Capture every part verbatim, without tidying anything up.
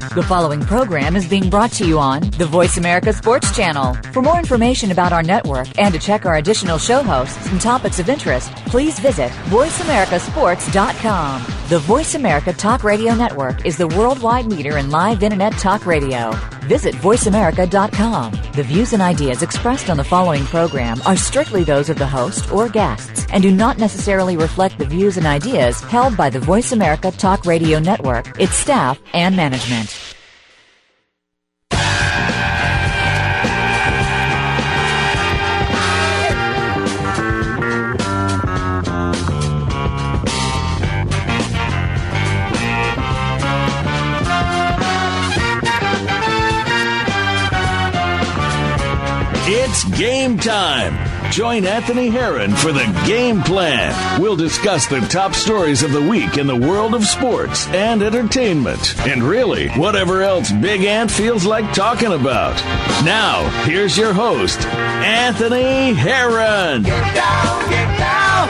The following program is being brought to you on the Voice America Sports Channel. For more information about our network and to check our additional show hosts and topics of interest, please visit voice america sports dot com. The Voice America Talk Radio Network is the worldwide leader in live Internet talk radio. Visit voice america dot com. The views and ideas expressed on the following program are strictly those of the host or guests and do not necessarily reflect the views and ideas held by the Voice America Talk Radio Network, its staff, and management. It's game time. Join Anthony Herron for the Game Plan. We'll discuss the top stories of the week in the world of sports and entertainment, and really, whatever else Big Ant feels like talking about. Now, here's your host, Anthony Herron. Get down, get down.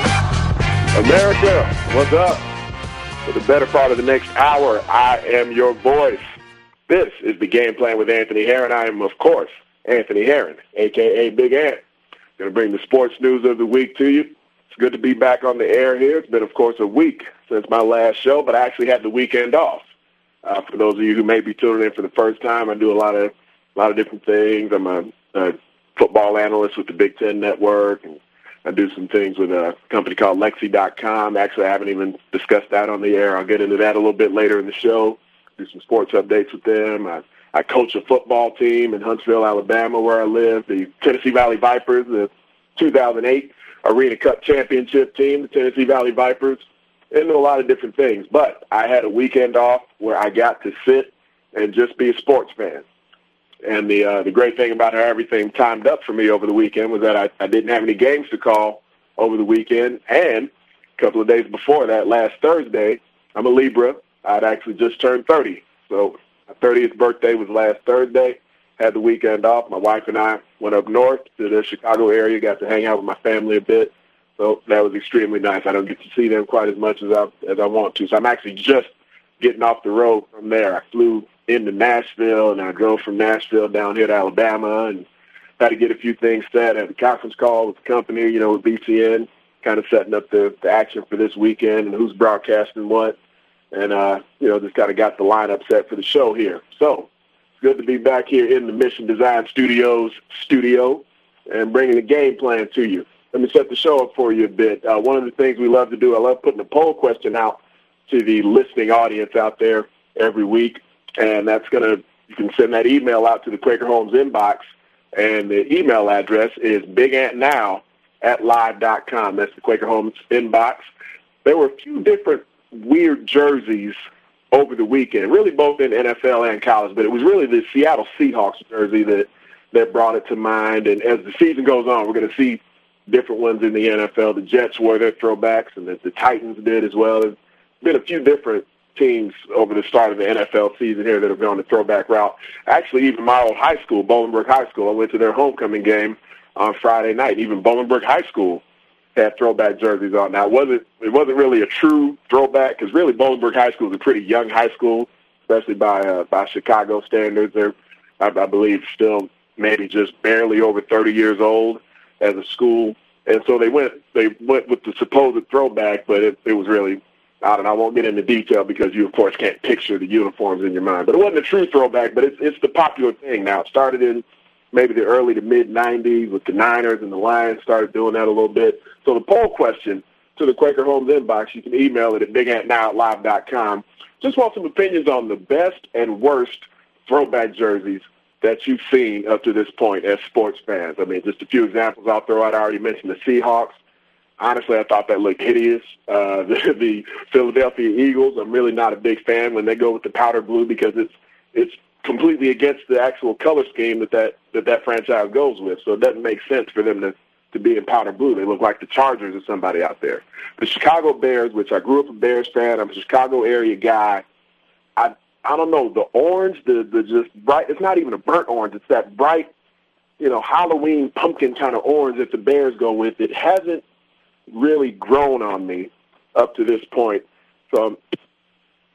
America, what's up? For the better part of the next hour, I am your voice. This is the Game Plan with Anthony Herron. I am, of course, Anthony Herron, a k a. Big Ant. Going to bring the sports news of the week to you. It's good to be back on the air here. It's been, of course, a week since my last show, but I actually had the weekend off. Uh, for those of you who may be tuning in for the first time, I do a lot of a lot of different things. I'm a, a football analyst with the Big Ten Network, and I do some things with a company called Lexi dot com. Actually, I haven't even discussed that on the air. I'll get into that a little bit later in the show, do some sports updates with them. I I coach a football team in Huntsville, Alabama, where I live, the Tennessee Valley Vipers, the two thousand eight Arena Cup championship team, the Tennessee Valley Vipers, and a lot of different things. But I had a weekend off where I got to sit and just be a sports fan. And the uh, the great thing about how everything timed up for me over the weekend was that I, I didn't have any games to call over the weekend. And a couple of days before that, last Thursday, I'm a Libra. I'd actually just turned thirty. So my thirtieth birthday was last Thursday. Had the weekend off. My wife and I went up north to the Chicago area, got to hang out with my family a bit. So that was extremely nice. I don't get to see them quite as much as I, as I want to. So I'm actually just getting off the road from there. I flew into Nashville, and I drove from Nashville down here to Alabama and had to get a few things set. I had a conference call with the company, you know, with B C N, kind of setting up the, the action for this weekend and who's broadcasting what. And, uh, you know, just kind of got the lineup set for the show here. So it's good to be back here in the Mission Design Studios studio and bringing the game plan to you. Let me set the show up for you a bit. Uh, one of the things we love to do, I love putting a poll question out to the listening audience out there every week. And that's going to, you can send that email out to the Quaker Homes inbox. And the email address is bigantnow at live dot com. That's the Quaker Homes inbox. There were a few different weird jerseys over the weekend, really both in N F L and college, but it was really the Seattle Seahawks jersey that, that brought it to mind. And as the season goes on, we're going to see different ones in the N F L. The Jets wore their throwbacks, and the, the Titans did as well. There's been a few different teams over the start of the N F L season here that have gone the throwback route. Actually, even my old high school, Bolingbrook High School, I went to their homecoming game on Friday night. Even Bolingbrook High School had throwback jerseys on. Now, it wasn't, it wasn't really a true throwback because really Bolingbrook High School is a pretty young high school, especially by uh, by Chicago standards. They're, I, I believe, still maybe just barely over thirty years old as a school. And so they went they went with the supposed throwback, but it, it was really, I don't know, I won't get into detail because you, of course, can't picture the uniforms in your mind. But it wasn't a true throwback, but it's, it's the popular thing now. It started in maybe the early to mid-nineties with the Niners and the Lions started doing that a little bit. So the poll question to the Quaker Homes inbox, you can email it at bigantnow at live dot com. Just want some opinions on the best and worst throwback jerseys that you've seen up to this point as sports fans. I mean, just a few examples I'll throw out. I already mentioned the Seahawks. Honestly, I thought that looked hideous. Uh, the, the Philadelphia Eagles, I'm really not a big fan when they go with the powder blue because it's it's completely against the actual color scheme that that, that, that franchise goes with. So it doesn't make sense for them to, to be in powder blue. They look like the Chargers or somebody out there. The Chicago Bears, which I grew up a Bears fan, I'm a Chicago area guy. I I don't know, the orange, the, the just bright, it's not even a burnt orange. It's that bright, you know, Halloween pumpkin kind of orange that the Bears go with. It hasn't really grown on me up to this point. So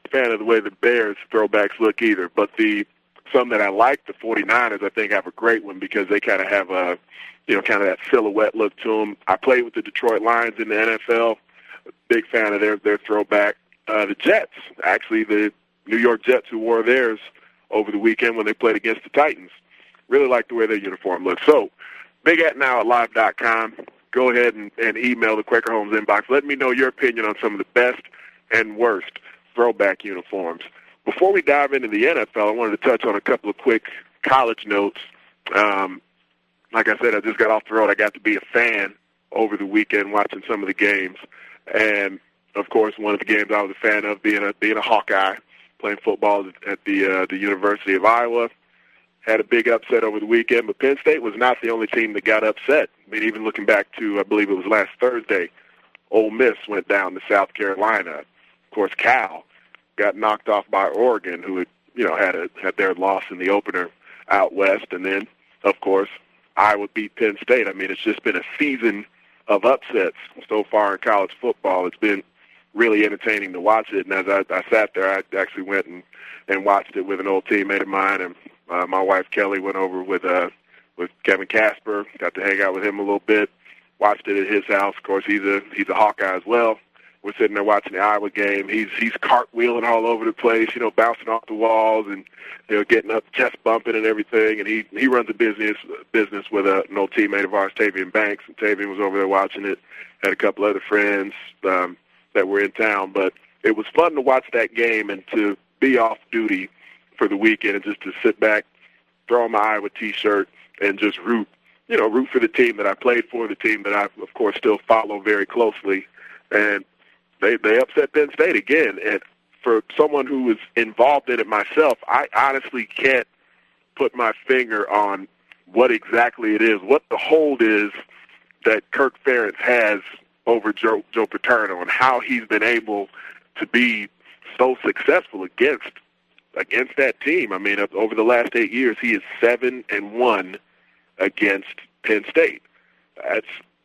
a fan of the way the Bears throwbacks look either. But the some that I like, the 49ers, I think have a great one because they kind of have a, you know, kind of that silhouette look to them. I played with the Detroit Lions in the N F L. Big fan of their their throwback. Uh, the Jets, actually, the New York Jets who wore theirs over the weekend when they played against the Titans. Really like the way their uniform looks. So, Big At Now at live dot com. Go ahead and, and email the Quaker Homes inbox. Let me know your opinion on some of the best and worst throwback uniforms. Before we dive into the N F L, I wanted to touch on a couple of quick college notes. Um, like I said, I just got off the road. I got to be a fan over the weekend watching some of the games. And, of course, one of the games I was a fan of being a, being a Hawkeye, playing football at the uh, the University of Iowa. Had a big upset over the weekend, but Penn State was not the only team that got upset. I mean, even looking back to, I believe it was last Thursday, Ole Miss went down to South Carolina. Of course, Cal got knocked off by Oregon, who had, you know, had a, had their loss in the opener out west. And then, of course, Iowa beat Penn State. I mean, it's just been a season of upsets so far in college football. It's been really entertaining to watch it. And as I, I sat there, I actually went and, and watched it with an old teammate of mine, and Uh, my wife, Kelly, went over with uh, with Kevin Casper, got to hang out with him a little bit, watched it at his house. Of course, he's a he's a Hawkeye as well. We're sitting there watching the Iowa game. He's he's cartwheeling all over the place, you know, bouncing off the walls and, you know, getting up, chest bumping and everything. And he, he runs a business business with a, an old teammate of ours, Tavian Banks. And Tavian was over there watching it, had a couple other friends um, that were in town. But it was fun to watch that game and to be off duty for the weekend and just to sit back, throw on my Iowa T-shirt, and just root, you know, root for the team that I played for, the team that I, of course, still follow very closely. And they they upset Penn State again. And for someone who was involved in it myself, I honestly can't put my finger on what exactly it is, what the hold is that Kirk Ferentz has over Joe, Joe Paterno and how he's been able to be so successful against against that team. I mean, over the last eight years, he is seven and one against Penn State. That's,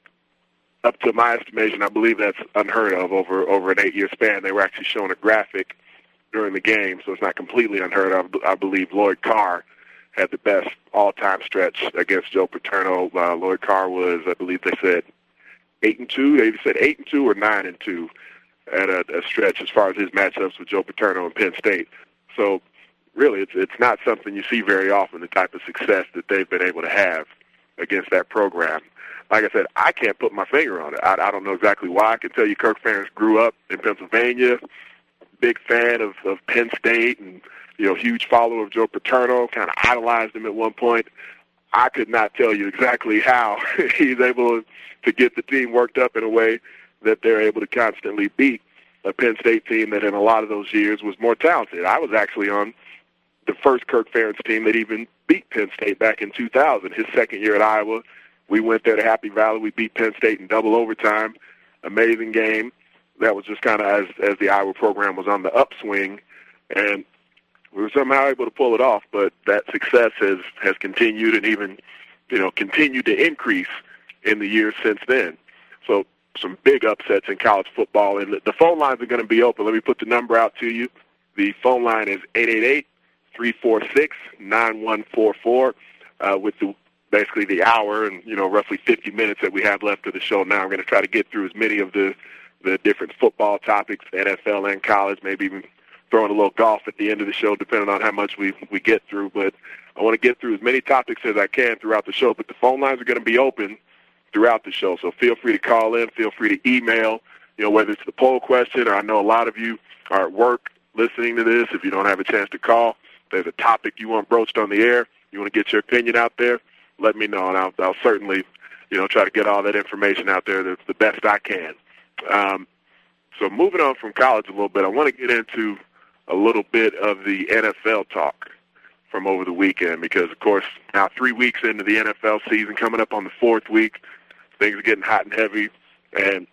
up to my estimation, I believe that's unheard of over over an eight-year span. They were actually showing a graphic during the game, so it's not completely unheard of. I believe Lloyd Carr had the best all-time stretch against Joe Paterno. Uh, Lloyd Carr was, I believe they said, eight and two. They said eight and two or nine and two at a, a stretch as far as his matchups with Joe Paterno and Penn State. So, really, it's it's not something you see very often, the type of success that they've been able to have against that program. Like I said, I can't put my finger on it. I, I don't know exactly why. I can tell you Kirk Ferentz grew up in Pennsylvania, big fan of, of Penn State, and, you know, huge follower of Joe Paterno, kind of idolized him at one point. I could not tell you exactly how he's able to get the team worked up in a way that they're able to constantly beat a Penn State team that in a lot of those years was more talented. I was actually on the first Kirk Ferentz team that even beat Penn State back in two thousand. His second year at Iowa, we went there to Happy Valley. We beat Penn State in double overtime. Amazing game. That was just kind of as, as the Iowa program was on the upswing, and we were somehow able to pull it off. But that success has, has continued and even, you know, continued to increase in the years since then. So, some big upsets in college football. And the phone lines are going to be open. Let me put the number out to you. The phone line is eight eight eight, three four six, nine one four four. Uh, with the, basically the hour and, you know, roughly fifty minutes that we have left of the show now, I'm going to try to get through as many of the, the different football topics, N F L and college, maybe even throwing a little golf at the end of the show, depending on how much we, we get through. But I want to get through as many topics as I can throughout the show. But the phone lines are going to be open throughout the show. So feel free to call in, feel free to email, you know, whether it's the poll question or I know a lot of you are at work listening to this. If you don't have a chance to call, there's a topic you want broached on the air, you want to get your opinion out there, let me know, and I'll, I'll certainly, you know, try to get all that information out there the, the best I can. Um, so moving on from college a little bit, I want to get into a little bit of the N F L talk from over the weekend because, of course, now three weeks into the N F L season, coming up on the fourth week, things are getting hot and heavy, and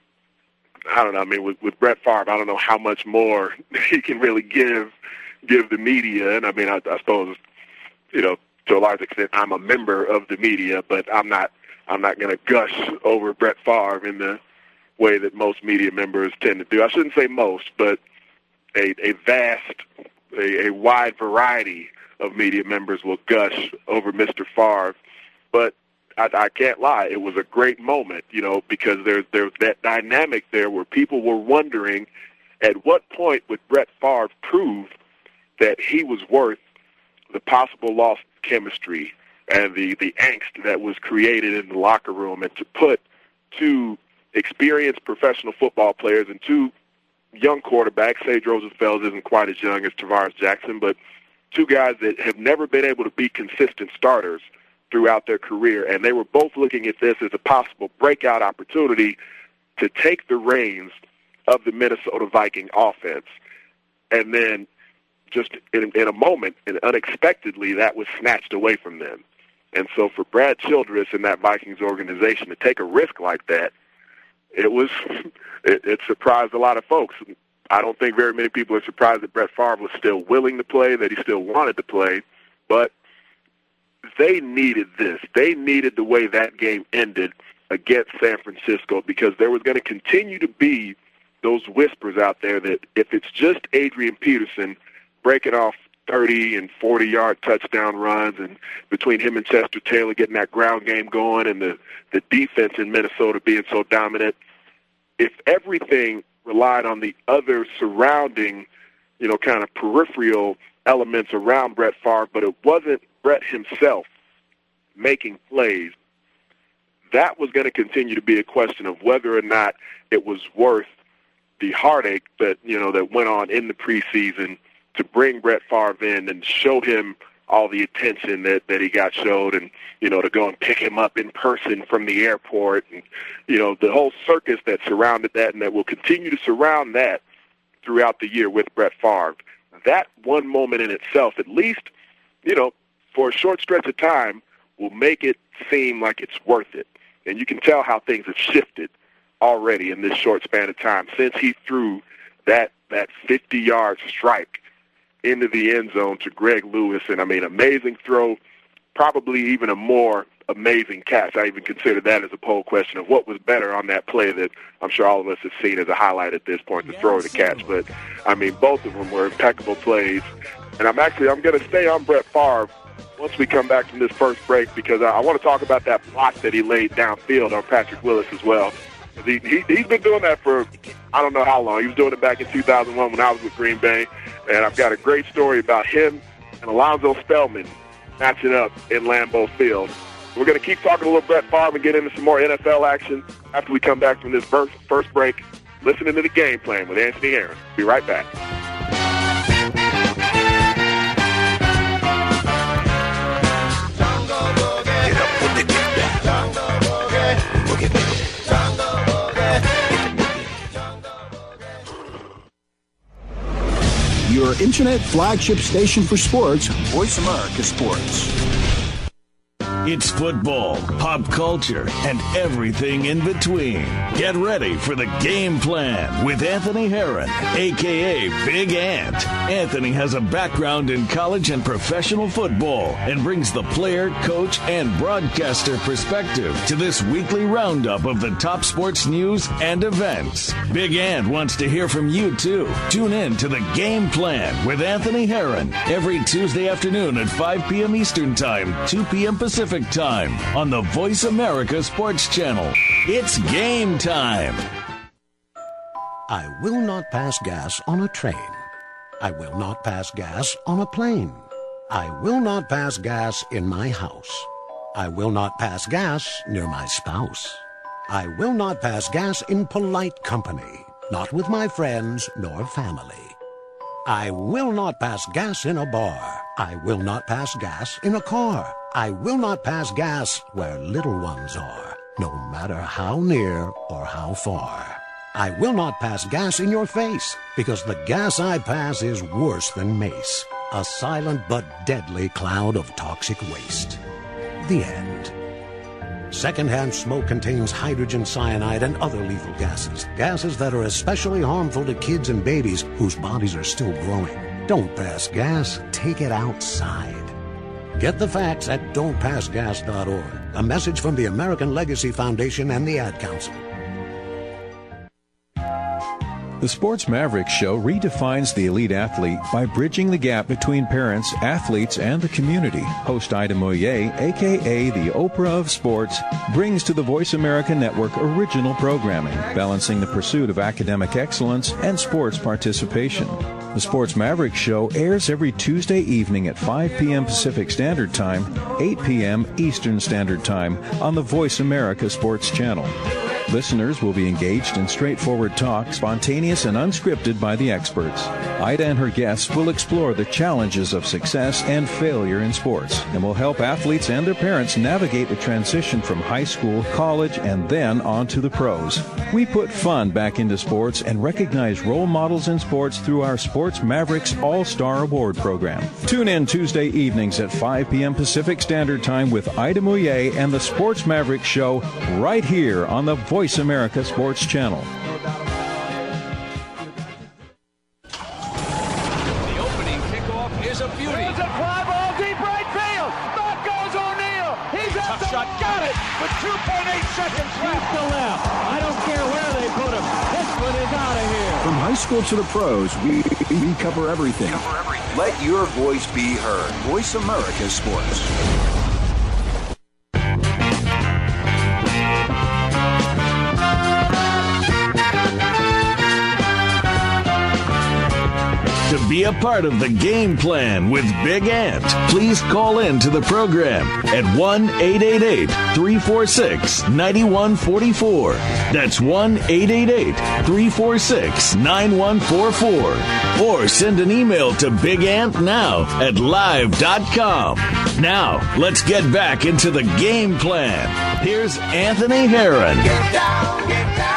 I don't know, I mean, with, with Brett Favre, I don't know how much more he can really give give the media, and I mean, I, I suppose, you know, to a large extent, I'm a member of the media, but I'm not I'm not going to gush over Brett Favre in the way that most media members tend to do. I shouldn't say most, but a, a vast, a, a wide variety of media members will gush over Mister Favre. But I, I can't lie, it was a great moment, you know, because there's there's that dynamic there where people were wondering at what point would Brett Favre prove that he was worth the possible lost chemistry and the, the angst that was created in the locker room, and to put two experienced professional football players and two young quarterbacks, Sage Rosenfels isn't quite as young as Tavares Jackson, but two guys that have never been able to be consistent starters throughout their career, and they were both looking at this as a possible breakout opportunity to take the reins of the Minnesota Viking offense. And then just in, in a moment, and unexpectedly, that was snatched away from them. And so for Brad Childress and that Vikings organization to take a risk like that, it was it, it surprised a lot of folks. I don't think very many people are surprised that Brett Favre was still willing to play, that he still wanted to play, but they needed this. They needed the way that game ended against San Francisco, because there was going to continue to be those whispers out there that if it's just Adrian Peterson breaking off thirty and forty-yard touchdown runs, and between him and Chester Taylor getting that ground game going, and the, the defense in Minnesota being so dominant, if everything relied on the other surrounding, you know, kind of peripheral elements around Brett Favre, but it wasn't Brett himself making plays, that was going to continue to be a question of whether or not it was worth the heartache that, you know, that went on in the preseason to bring Brett Favre in and show him all the attention that, that he got showed, and, you know, to go and pick him up in person from the airport, and, you know, the whole circus that surrounded that and that will continue to surround that throughout the year with Brett Favre. That one moment in itself, at least, you know, for a short stretch of time, will make it seem like it's worth it. And you can tell how things have shifted already in this short span of time since he threw that that fifty-yard strike into the end zone to Greg Lewis. And, I mean, amazing throw, probably even a more amazing catch. I even consider that as a poll question of what was better on that play that I'm sure all of us have seen as a highlight at this point, the throw or the catch. But, I mean, both of them were impeccable plays. And I'm actually, I'm going to stay on Brett Favre once we come back from this first break, because I, I want to talk about that block that he laid downfield on Patrick Willis as well. He, he, he's been doing that for I don't know how long. He was doing it back in two thousand one when I was with Green Bay, and I've got a great story about him and Alonzo Spellman matching up in Lambeau Field. We're going to keep talking a little Brett Favre and get into some more N F L action after we come back from this first, first break, listening to the Game Plan with Anthony Aaron. Be right back. Your internet flagship station for sports, Voice America Sports. It's football, pop culture, and everything in between. Get ready for the Game Plan with Anthony Herron, a k a. Big Ant. Anthony has a background in college and professional football and brings the player, coach, and broadcaster perspective to this weekly roundup of the top sports news and events. Big Ant wants to hear from you, too. Tune in to the Game Plan with Anthony Herron every Tuesday afternoon at five p.m. Eastern Time, two p.m. Pacific Time on the Voice America Sports Channel. It's game time. I will not pass gas on a train. I will not pass gas on a plane. I will not pass gas in my house. I will not pass gas near my spouse. I will not pass gas in polite company, not with my friends nor family. I will not pass gas in a bar. I will not pass gas in a car. I will not pass gas where little ones are, no matter how near or how far. I will not pass gas in your face, because the gas I pass is worse than mace, a silent but deadly cloud of toxic waste. The end. Secondhand smoke contains hydrogen cyanide and other lethal gases, gases that are especially harmful to kids and babies whose bodies are still growing. Don't pass gas, take it outside. Get the facts at don't pass gas dot org. A message from the American Legacy Foundation and the Ad Council. The Sports Mavericks Show redefines the elite athlete by bridging the gap between parents, athletes, and the community. Host Ida Moyer, a k a the Oprah of Sports, brings to the Voice America Network original programming, balancing the pursuit of academic excellence and sports participation. The Sports Mavericks Show airs every Tuesday evening at five p.m. Pacific Standard Time, eight p.m. Eastern Standard Time on the Voice America Sports Channel. Listeners will be engaged in straightforward talk, spontaneous and unscripted by the experts. Ida and her guests will explore the challenges of success and failure in sports and will help athletes and their parents navigate the transition from high school, college, and then on to the pros. We put fun back into sports and recognize role models in sports through our Sports Mavericks All-Star Award program. Tune in Tuesday evenings at five p.m. Pacific Standard Time with Ida Moyer and the Sports Mavericks Show right here on the Voice America Sports Channel. The opening kickoff is a beauty. There's a fly ball deep right field. Back goes O'Neal. He's at the shot. Got it with two point eight seconds left to left. I don't care where they put him. This one is out of here. From high school to the pros, we, we cover everything. Cover everything. Let your voice be heard. Voice America Sports. To be a part of the game plan with Big Ant, please call in to the program at one eight eight eight, three four six, nine one four four. That's one eight eight eight, three four six, nine one four four. Or send an email to Big Ant Now at live dot com. Now, let's get back into the game plan. Here's Anthony Herron. Get down, get down.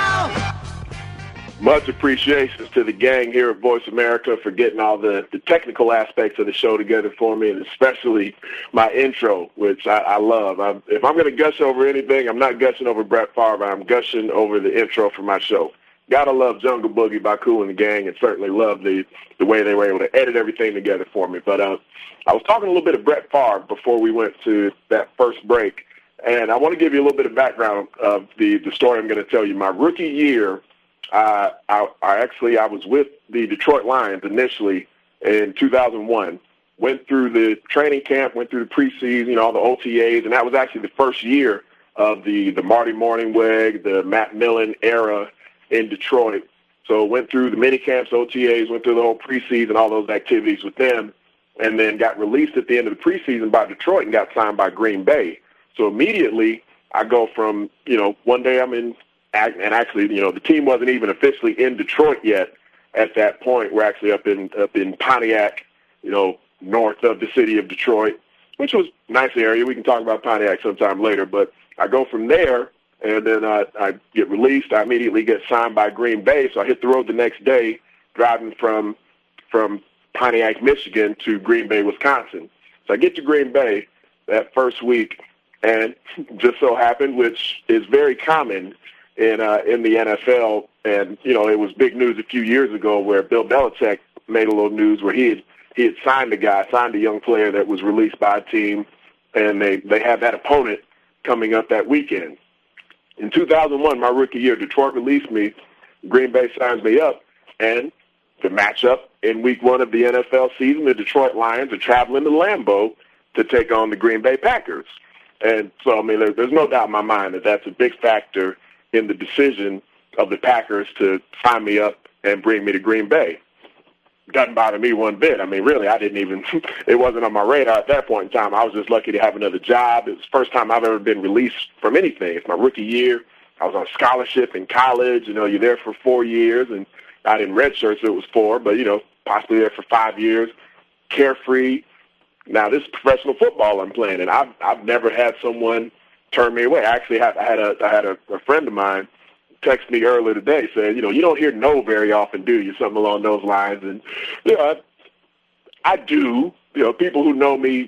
Much appreciation to the gang here at Voice America for getting all the, the technical aspects of the show together for me, and especially my intro, which I, I love. I'm, if I'm going to gush over anything, I'm not gushing over Brett Favre. I'm gushing over the intro for my show. Gotta love Jungle Boogie, Baku, and the gang, and certainly love the, the way they were able to edit everything together for me. But uh, I was talking a little bit of Brett Favre before we went to that first break, and I want to give you a little bit of background of the, the story I'm going to tell you. My rookie year, Uh, I, I actually, I was with the Detroit Lions initially in two thousand one, went through the training camp, went through the preseason, you know, all the O T As, and that was actually the first year of the, the Marty Morningweg, the Matt Millen era in Detroit. So went through the mini camps, O T As, went through the whole preseason, all those activities with them, and then got released at the end of the preseason by Detroit and got signed by Green Bay. So immediately I go from, you know, one day I'm in, and actually, you know, the team wasn't even officially in Detroit yet at that point. We're actually up in up in Pontiac, you know, north of the city of Detroit, which was a nice area. We can talk about Pontiac sometime later. But I go from there, and then I, I get released. I immediately get signed by Green Bay, so I hit the road the next day, driving from from Pontiac, Michigan, to Green Bay, Wisconsin. So I get to Green Bay that first week, and just so happened, which is very common in uh, in the N F L, and you know, it was big news a few years ago where Bill Belichick made a little news where he had he had signed a guy, signed a young player that was released by a team, and they they had that opponent coming up that weekend. In two thousand one, my rookie year, Detroit released me, Green Bay signs me up, and the matchup in week one of the N F L season, the Detroit Lions are traveling to Lambeau to take on the Green Bay Packers. And so, I mean, there, there's no doubt in my mind that that's a big factor in the decision of the Packers to sign me up and bring me to Green Bay. Doesn't bother me one bit. I mean, really, I didn't even, it wasn't on my radar at that point in time. I was just lucky to have another job. It was the first time I've ever been released from anything. It's my rookie year. I was on scholarship in college. You know, you're there for four years, and I didn't redshirt, so it was four, but, you know, possibly there for five years, carefree. Now, this is professional football I'm playing, and I've, I've never had someone turn me away. I actually had, I had, a, I had a, a friend of mine text me earlier today saying, you know, you don't hear no very often, do you? Something along those lines. And, you know, I, I do. You know, people who know me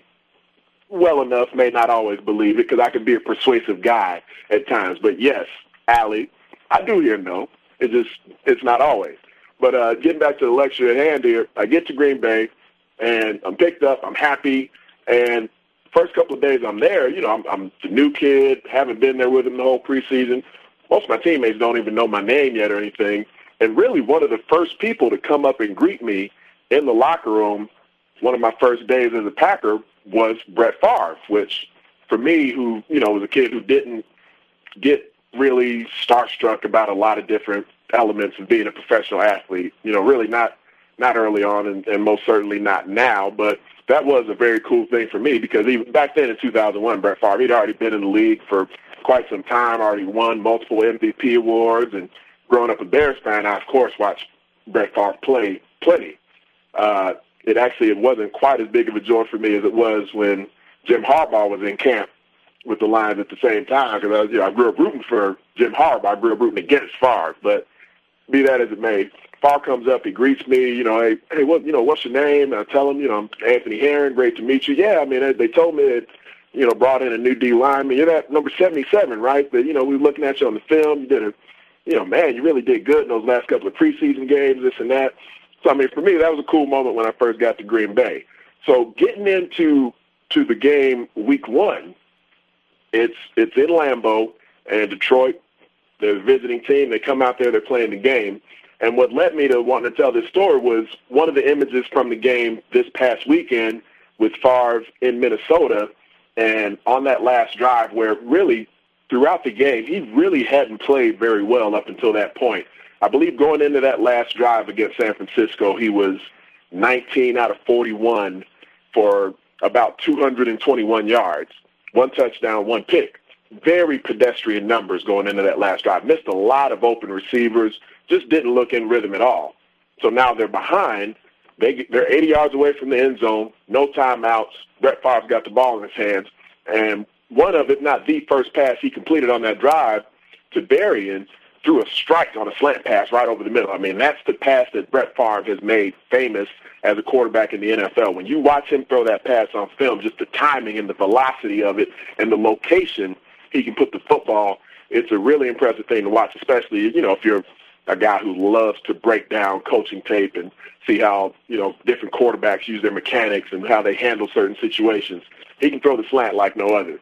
well enough may not always believe it because I can be a persuasive guy at times. But, yes, Allie, I do hear no. It just, it's not always. But uh, getting back to the lecture at hand here, I get to Green Bay, and I'm picked up. I'm happy. And first couple of days I'm there, you know, I'm, I'm the new kid, haven't been there with him the whole preseason. Most of my teammates don't even know my name yet or anything. And really one of the first people to come up and greet me in the locker room, one of my first days as a Packer, was Brett Favre, which for me, who, you know, was a kid who didn't get really starstruck about a lot of different elements of being a professional athlete, you know, really not not early on and, and most certainly not now, but that was a very cool thing for me because even back then in two thousand one, Brett Favre, he'd already been in the league for quite some time, already won multiple M V P awards, and growing up a Bears fan, I, of course, watched Brett Favre play plenty. Uh, it actually it wasn't quite as big of a joy for me as it was when Jim Harbaugh was in camp with the Lions at the same time because I, was, you know, I grew up rooting for Jim Harbaugh. I grew up rooting against Favre, but be that as it may, Favre comes up, he greets me, you know, hey, hey, what, you know, what's your name? And I tell him, you know, I'm Anthony Herron, great to meet you. Yeah, I mean, they, they told me that, you know, brought in a new D lineman. You're that number seventy-seven, right? But, you know, we were looking at you on the film. You did a, you know, man, you really did good in those last couple of preseason games, this and that. So, I mean, for me, that was a cool moment when I first got to Green Bay. So getting into to the game week one, it's it's in Lambeau, and Detroit, the visiting team, they come out there, they're playing the game. And what led me to wanting to tell this story was one of the images from the game this past weekend with Favre in Minnesota, and on that last drive where really throughout the game, he really hadn't played very well up until that point. I believe going into that last drive against San Francisco, he was nineteen out of forty-one for about two hundred twenty-one yards, one touchdown, one pick. Very pedestrian numbers going into that last drive. Missed a lot of open receivers, just didn't look in rhythm at all. So now they're behind. They, they're eighty yards away from the end zone, no timeouts. Brett Favre's got the ball in his hands. And one of, if not the first pass he completed on that drive to Berrien, threw a strike on a slant pass right over the middle. I mean, that's the pass that Brett Favre has made famous as a quarterback in the N F L. When you watch him throw that pass on film, just the timing and the velocity of it and the location he can put the football, it's a really impressive thing to watch, especially, you know, if you're a guy who loves to break down coaching tape and see how, you know, different quarterbacks use their mechanics and how they handle certain situations. He can throw the slant like no other.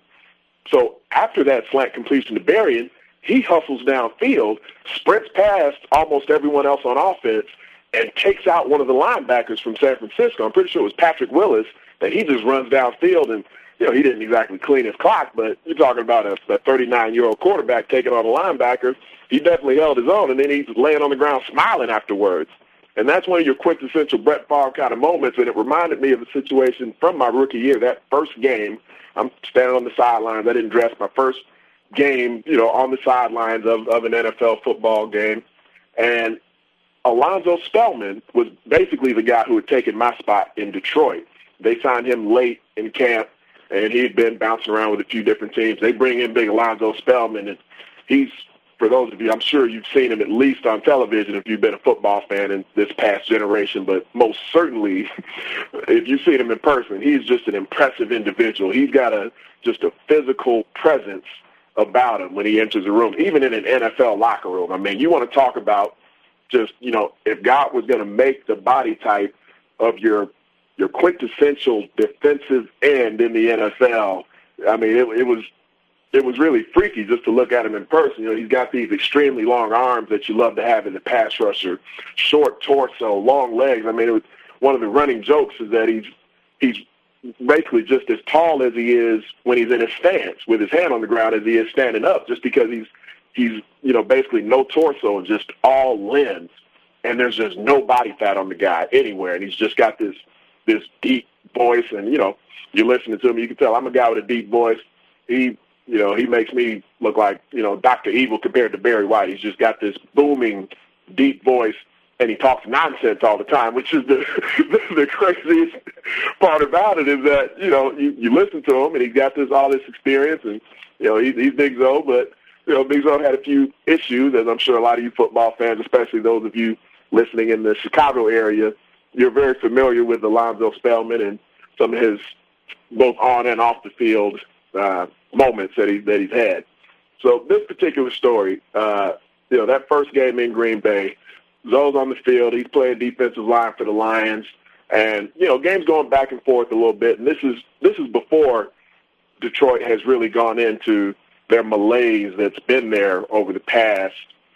So after that slant completion to Berrien, he hustles downfield, sprints past almost everyone else on offense, and takes out one of the linebackers from San Francisco. I'm pretty sure it was Patrick Willis that he just runs downfield. And, you know, he didn't exactly clean his clock, but you're talking about a, a thirty-nine-year-old quarterback taking on a linebacker. He definitely held his own, and then he's laying on the ground smiling afterwards. And that's one of your quintessential Brett Favre kind of moments, and it reminded me of a situation from my rookie year, that first game. I'm standing on the sidelines. I didn't dress. My first game, you know, on the sidelines of, of an N F L football game. And Alonzo Spellman was basically the guy who had taken my spot in Detroit. They signed him late in camp, and he had been bouncing around with a few different teams. They bring in big Alonzo Spellman, and he's, for those of you, I'm sure you've seen him at least on television if you've been a football fan in this past generation, but most certainly if you've seen him in person, he's just an impressive individual. He's got a just a physical presence about him when he enters a room, even in an N F L locker room. I mean, you want to talk about just, you know, if God was going to make the body type of your your quintessential defensive end in the N F L, I mean, it, it was it was really freaky just to look at him in person. You know, he's got these extremely long arms that you love to have in the pass rusher, short torso, long legs. I mean, it was one of the running jokes is that he's he's basically just as tall as he is when he's in his stance with his hand on the ground as he is standing up, just because he's he's you know basically no torso and just all limbs, and there's just no body fat on the guy anywhere, and he's just got this this deep voice, and you know you're listening to him, you can tell I'm a guy with a deep voice. He you know he makes me look like you know Doctor Evil compared to Barry White. He's just got this booming, deep voice. And he talks nonsense all the time, which is the the craziest part about it is that, you know, you, you listen to him, and he's got this all this experience, and, you know, he's, he's Big Zo, but, you know, Big Zo had a few issues, as I'm sure a lot of you football fans, especially those of you listening in the Chicago area, you're very familiar with Alonzo Spellman and some of his both on and off the field uh, moments that, he, that he's had. So this particular story, uh, you know, that first game in Green Bay, Zoe's on the field. He's playing defensive line for the Lions. And, you know, game's going back and forth a little bit. And this is this is before Detroit has really gone into their malaise that's been there over the past,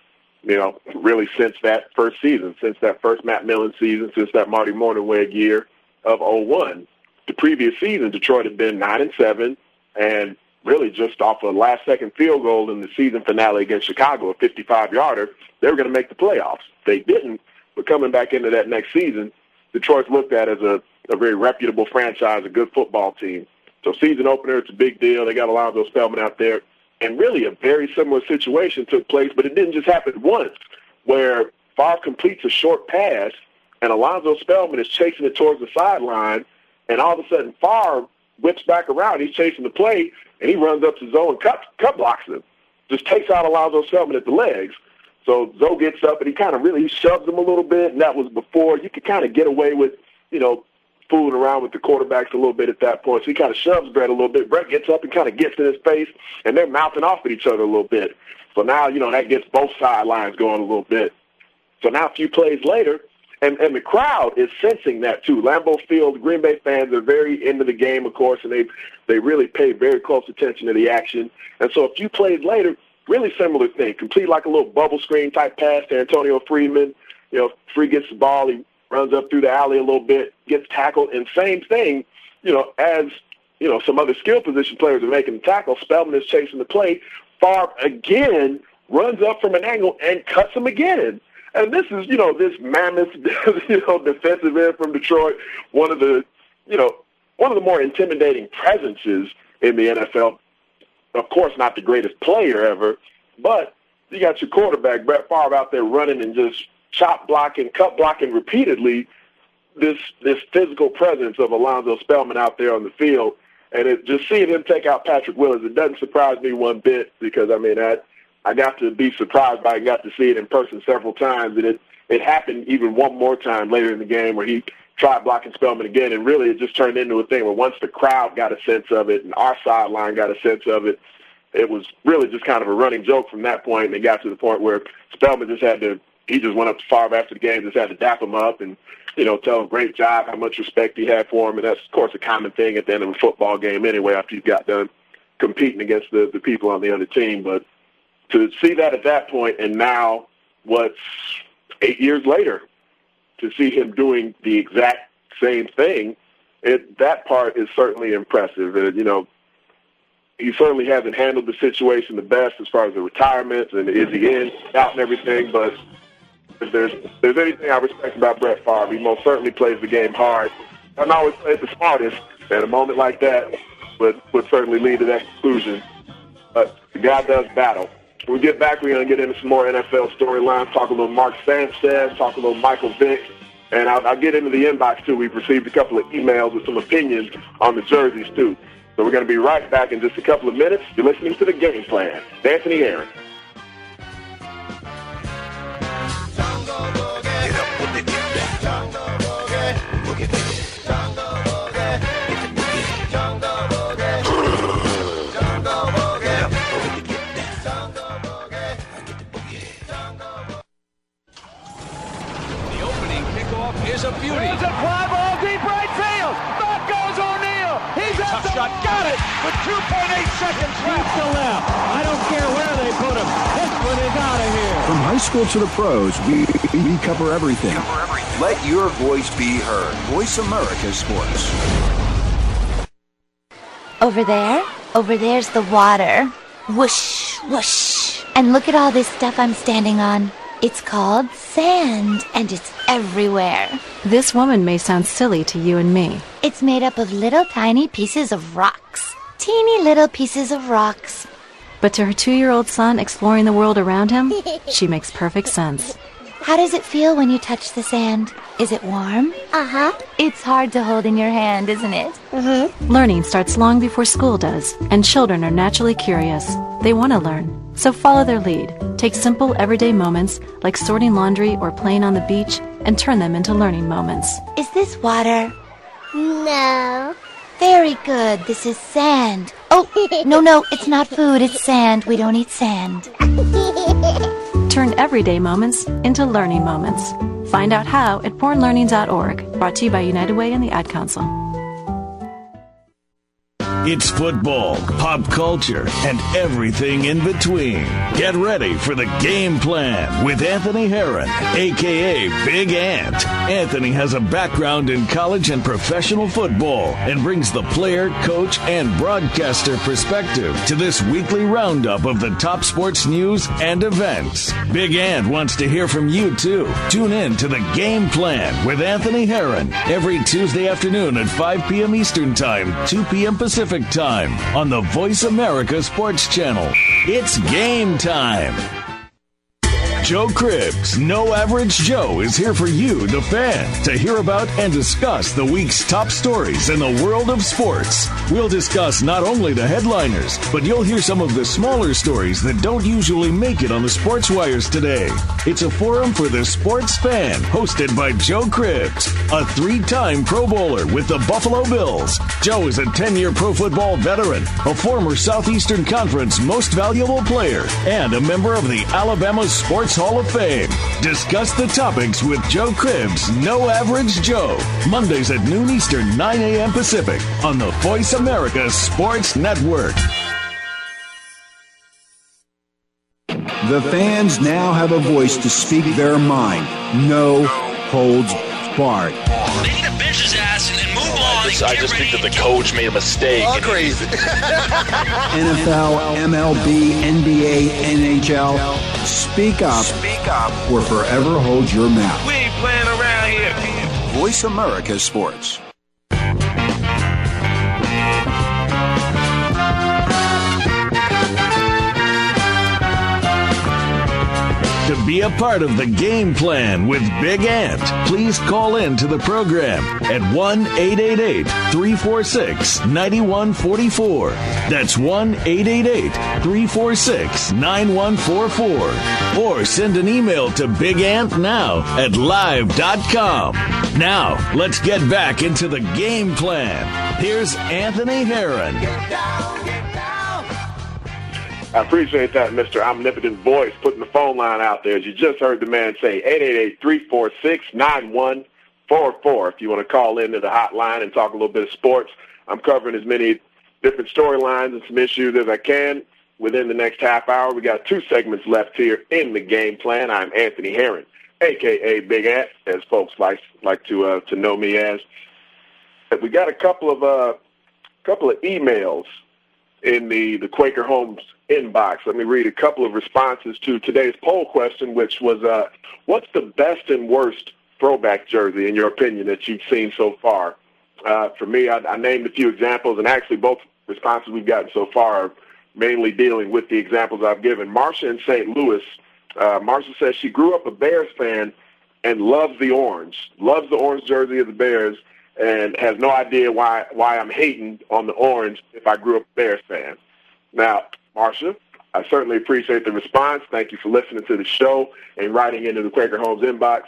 you know, really since that first season, since that first Matt Millen season, since that Marty Mornhinweg year of oh one. The previous season, Detroit had been nine and seven, and really just off a last-second field goal in the season finale against Chicago, a fifty-five-yarder, they were going to make the playoffs. They didn't, but coming back into that next season, Detroit's looked at as a, a very reputable franchise, a good football team. So season opener, it's a big deal. They got Alonzo Spellman out there. And really a very similar situation took place, but it didn't just happen once, where Favre completes a short pass, and Alonzo Spellman is chasing it towards the sideline, and all of a sudden Favre whips back around. He's chasing the play, and he runs up to Zoe and cut, cut blocks him. Just takes out Alonzo Spellman at the legs. So Zoe gets up, and he kind of really he shoves him a little bit, and that was before you could kind of get away with, you know, fooling around with the quarterbacks a little bit at that point. So he kind of shoves Brett a little bit. Brett gets up and kind of gets in his face, and they're mouthing off at each other a little bit. So now, you know, that gets both sidelines going a little bit. So now a few plays later, and, and the crowd is sensing that too. Lambeau Field, Green Bay fans are very into the game, of course, and they they really pay very close attention to the action. And so a few plays later, really similar thing, complete like a little bubble screen type pass to Antonio Freeman. You know, Free gets the ball, he runs up through the alley a little bit, gets tackled, and same thing, you know, as, you know, some other skill position players are making the tackle, Spellman is chasing the play. Favre again runs up from an angle and cuts him again. And this is, you know, this mammoth, you know, defensive end from Detroit, one of the, you know, one of the more intimidating presences in the N F L. Of course, not the greatest player ever, but you got your quarterback, Brett Favre, out there running and just chop blocking, cut blocking repeatedly, this this physical presence of Alonzo Spellman out there on the field. And it, just seeing him take out Patrick Willis, it doesn't surprise me one bit because, I mean, I, I got to be surprised by it, got to see it in person several times. And it, it happened even one more time later in the game where he tried blocking Spellman again. And really it just turned into a thing where once the crowd got a sense of it and our sideline got a sense of it, it was really just kind of a running joke from that point. And it got to the point where Spellman just had to, he just went up to Favre after the game, just had to dap him up and, you know, tell him great job, how much respect he had for him. And that's, of course, a common thing at the end of a football game anyway after you've got done competing against the, the people on the other team. But to see that at that point and now what's eight years later, to see him doing the exact same thing, it, that part is certainly impressive. And, you know, he certainly hasn't handled the situation the best as far as the retirement and is he in, out and everything, but if there's, if there's anything I respect about Brett Favre, he most certainly plays the game hard. Doesn't always play the smartest, and a moment like that would, would certainly lead to that conclusion. But the guy does battle. When we get back, we're going to get into some more N F L storylines, talk a little Mark Sanchez, talk a little Michael Vick, and I'll, I'll get into the inbox, too. We've received a couple of emails with some opinions on the jerseys, too. So we're going to be right back in just a couple of minutes. You're listening to The Game Plan. Anthony Aaron. Is a beauty. There's a fly ball deep right field. Back goes O'Neal. He's at the shot. Got it with two point eight seconds left. Deep to left. I don't care where they put him. This one is out of here. From high school to the pros, we we cover everything. Cover everything. Let your voice be heard. Voice America Sports. Over there, over there's the water. Whoosh, whoosh. And look at all this stuff I'm standing on. It's called sand, and it's everywhere. This woman may sound silly to you and me. It's made up of little tiny pieces of rocks. Teeny little pieces of rocks. But to her two-year-old son exploring the world around him, she makes perfect sense. How does it feel when you touch the sand? Is it warm? Uh-huh. It's hard to hold in your hand, isn't it? Mm-hmm. Learning starts long before school does, and children are naturally curious. They want to learn, so follow their lead. Take simple, everyday moments, like sorting laundry or playing on the beach, and turn them into learning moments. Is this water? No. Very good. This is sand. Oh, no, no, it's not food. It's sand. We don't eat sand. Turn everyday moments into learning moments. Find out how at born learning dot org. Brought to you by United Way and the Ad Council. It's football, pop culture, and everything in between. Get ready for the Game Plan with Anthony Herron, a k a. Big Ant. Anthony has a background in college and professional football and brings the player, coach, and broadcaster perspective to this weekly roundup of the top sports news and events. Big Ant wants to hear from you, too. Tune in to the Game Plan with Anthony Herron every Tuesday afternoon at five p.m. Eastern Time, two p.m. Pacific Time on the Voice America Sports Channel. It's game time. Joe Cribbs, No Average Joe, is here for you, the fan, to hear about and discuss the week's top stories in the world of sports. We'll discuss not only the headliners, but you'll hear some of the smaller stories that don't usually make it on the sports wires today. It's a forum for the sports fan, hosted by Joe Cribbs, a three-time Pro Bowler with the Buffalo Bills. Joe is a ten-year pro football veteran, a former Southeastern Conference Most Valuable Player, and a member of the Alabama Sports Hall of Fame. Discuss the topics with Joe Cribbs, No Average Joe, Mondays at noon Eastern, nine a.m. Pacific, on the Voice America Sports Network. The fans now have a voice to speak their mind. No holds barred. They need to bench his ass and move on. I just, I just think that the coach made a mistake. Oh, crazy. N F L, M L B, N B A, N H L. Speak up. Speak up. Or forever hold your mouth. We ain't playing around here. Voice America Sports. To be a part of the Game Plan with Big Ant, please call in to the program at one eight eight eight, three four six, nine one four four. That's one eight eight eight, three four six, nine one four four. Or send an email to Big Ant Now at live dot com. Now, let's get back into the Game Plan. Here's Anthony Herron. I appreciate that, Mister Omnipotent Voice, putting the phone line out there. As you just heard the man say, eight eight eight, three four six, nine one four four. If you want to call into the hotline and talk a little bit of sports, I'm covering as many different storylines and some issues as I can within the next half hour. We got two segments left here in the Game Plan. I'm Anthony Herron, a k a. Big Ant, as folks like like to uh, to know me as. We got a couple of uh, couple of emails in the, the Quaker Homes inbox. Let me read a couple of responses to today's poll question, which was, uh, what's the best and worst throwback jersey, in your opinion, that you've seen so far? Uh, for me, I, I named a few examples, and actually both responses we've gotten so far are mainly dealing with the examples I've given. Marcia in Saint Louis, uh, Marcia says she grew up a Bears fan and loves the orange, loves the orange jersey of the Bears, and has no idea why why I'm hating on the orange if I grew up a Bears fan. Now, Marcia, I certainly appreciate the response. Thank you for listening to the show and writing into the Quaker Homes inbox.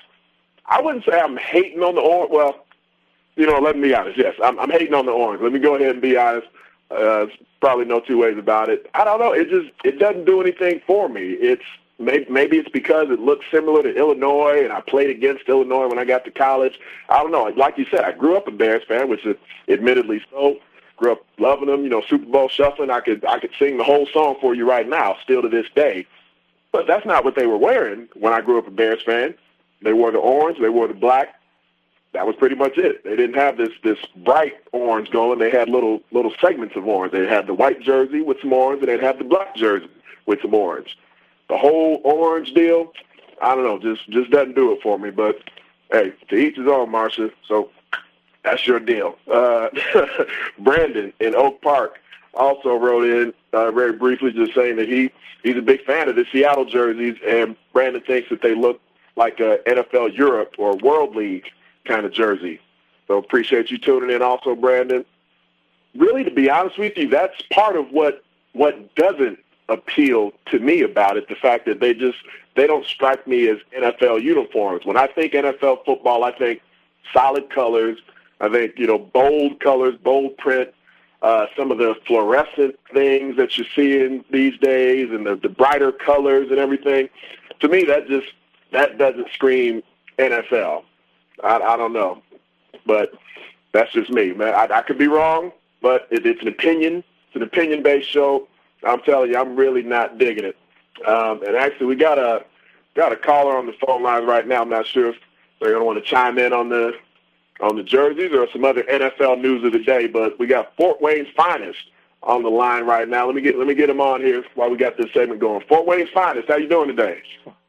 I wouldn't say I'm hating on the orange. Well, you know, let me be honest. Yes, I'm, I'm hating on the orange. Let me go ahead and be honest. Uh, there's probably no two ways about it. I don't know. It just it doesn't do anything for me. It's maybe, maybe it's because it looks similar to Illinois, and I played against Illinois when I got to college. I don't know. Like you said, I grew up a Bears fan, which is admittedly so. Grew up loving them, you know, Super Bowl shuffling. I could I could sing the whole song for you right now, still to this day. But that's not what they were wearing when I grew up a Bears fan. They wore the orange. They wore the black. That was pretty much it. They didn't have this this bright orange going. They had little little segments of orange. They had the white jersey with some orange, and they'd have the black jersey with some orange. The whole orange deal, I don't know, just just doesn't do it for me. But, hey, to each his own, Marcia. So that's your deal. Uh, Brandon in Oak Park also wrote in uh, very briefly just saying that he, he's a big fan of the Seattle jerseys, and Brandon thinks that they look like a N F L Europe or World League kind of jersey. So appreciate you tuning in also, Brandon. Really, to be honest with you, that's part of what what doesn't appeal to me about it, the fact that they just they don't strike me as N F L uniforms. When I think N F L football, I think solid colors. I think, you know, bold colors, bold print, uh, some of the fluorescent things that you're seeing these days and the, the brighter colors and everything. To me, that just that doesn't scream N F L. I, I don't know. But that's just me, man. I, I could be wrong. but it, it's an opinion. It's an opinion-based show. I'm telling you, I'm really not digging it. Um, and actually, we got a got a caller on the phone line right now. I'm not sure if they're going to want to chime in on the on the jerseys or some other N F L news of the day. But we got Fort Wayne's finest on the line right now. Let me get let me get him on here while we got this segment going. Fort Wayne's finest, how you doing today?